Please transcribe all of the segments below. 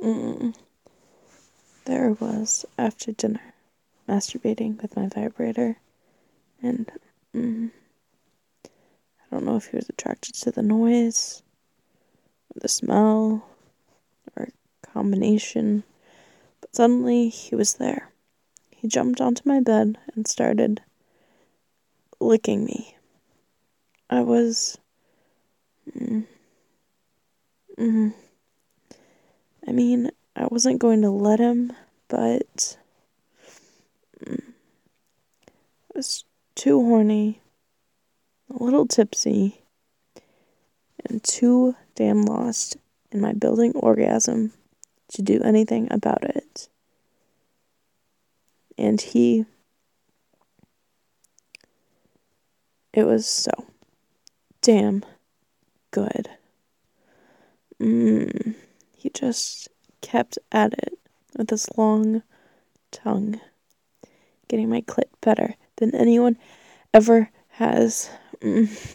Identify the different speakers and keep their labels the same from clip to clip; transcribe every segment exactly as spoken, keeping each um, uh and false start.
Speaker 1: Mm. There I was after dinner, masturbating with my vibrator, and mm, I don't know if he was attracted to the noise, or the smell, or a combination, but suddenly he was there. He jumped onto my bed and started licking me. I was... Mm, mm, I mean, I wasn't going to let him, but mm, I was too horny, a little tipsy, and too damn lost in my building orgasm to do anything about it. And he... It was so damn good. Mmm. He just kept at it with his long tongue, getting my clit better than anyone ever has. Mm.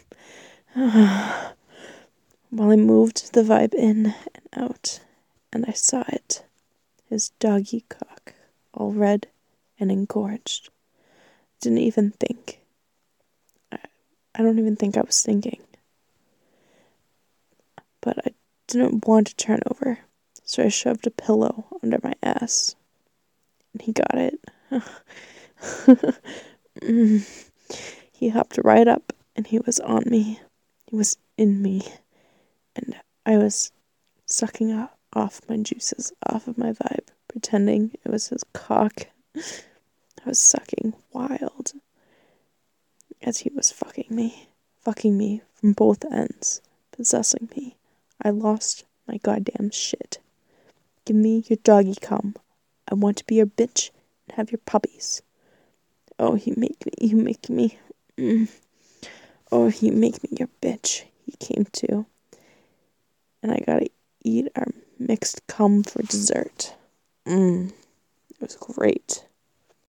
Speaker 1: While I moved the vibe in and out, and I saw it, his doggy cock, all red and engorged. Didn't even think. I, I don't even think I was thinking. But I didn't want to turn over, so I shoved a pillow under my ass. And he got it. mm. He hopped right up, and he was on me. He was in me. And I was sucking off my juices off of my vibe, pretending it was his cock. I was sucking wild as he was fucking me, fucking me from both ends, possessing me. I lost my goddamn shit. Give me your doggy cum. I want to be your bitch and have your puppies. Oh, you make me, you make me, mm. Oh, you make me your bitch. He came to. And I gotta eat our mixed cum for dessert. Mmm. It was great.